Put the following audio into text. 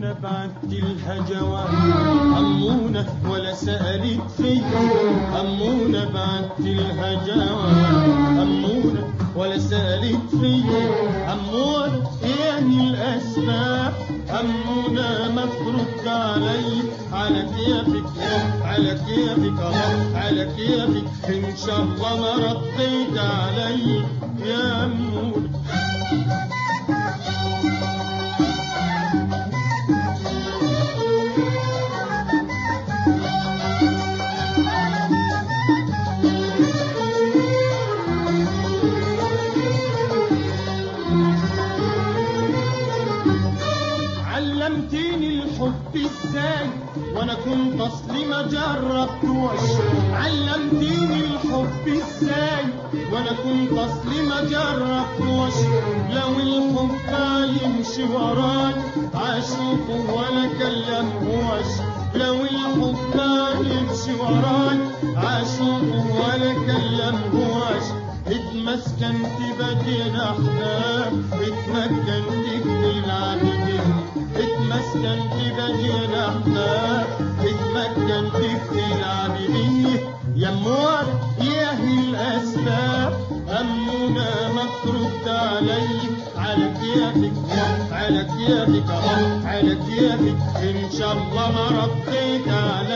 أمونة بعتلها جواب، أمونة ولا سألت فيا، أمونة بعتلها جواب، أمونة ولا سألت فيا، أمونة يعني الأسباب، أمونة ما ترد علي، على كيفك على كيفك على كيفك، إن شاء الله ما رديت علي يا أمونة. علمتيني الحب ازاي وانا كنت اصلي ما جربتوش، علمتيني الحب ازاي وانا كنت اصلي ما جربتوش، لو الحب يمشي وراي اشوفه ولا كلمهوش، لو الحب يمشي وراي اشوفه ولا كلمهوش، اتمسكنت بدين احباب، اتمكنت في العابدين، اتمسكنت بدين احباب، اتمكنت في العابدين، يا أمونة يا هي الاسباب، أمونة ما ترد علي، على كيفك على كيفك على كيفك، ان شاء الله ما رديت علي.